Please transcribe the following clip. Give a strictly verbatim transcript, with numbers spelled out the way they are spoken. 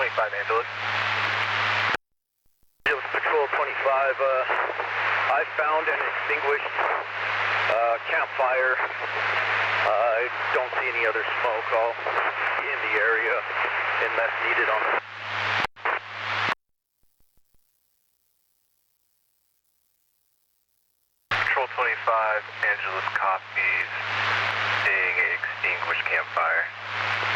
twenty-five, Angeles. Angeles Patrol twenty-five, uh, I found an extinguished uh, campfire. Uh, I don't see any other smoke. I'll be in the area unless needed on the... Patrol twenty-five, Angeles copies seeing an extinguished campfire.